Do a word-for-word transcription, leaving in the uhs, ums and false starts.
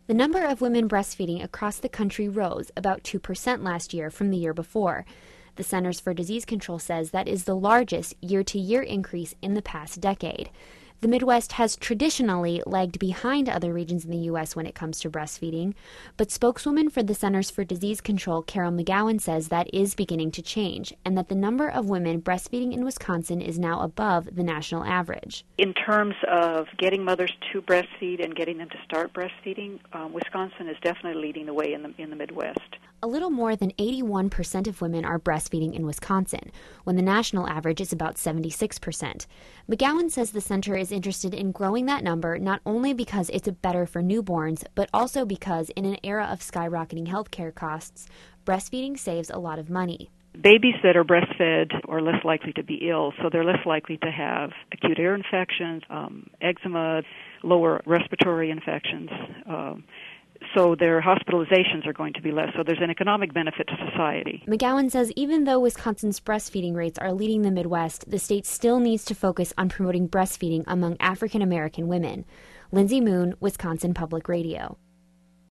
The number of women breastfeeding across the country rose about two percent last year from the year before. The Centers for Disease Control says that is the largest year-to-year increase in the past decade. The Midwest has traditionally lagged behind other regions in the U S when it comes to breastfeeding, but spokeswoman for the Centers for Disease Control, Carol McGowan, says that is beginning to change and that the number of women breastfeeding in Wisconsin is now above the national average. In terms of getting mothers to breastfeed and getting them to start breastfeeding, um, Wisconsin is definitely leading the way in the, in the Midwest. A little more than eighty-one percent of women are breastfeeding in Wisconsin, when the national average is about seventy-six percent. McGowan says the center is interested in growing that number not only because it's better for newborns, but also because in an era of skyrocketing healthcare costs, breastfeeding saves a lot of money. Babies that are breastfed are less likely to be ill, so they're less likely to have acute ear infections, um, eczema, lower respiratory infections. Um, So their hospitalizations are going to be less. So there's an economic benefit to society. McGowan says even though Wisconsin's breastfeeding rates are leading the Midwest, the state still needs to focus on promoting breastfeeding among African American women. Lindsay Moon, Wisconsin Public Radio.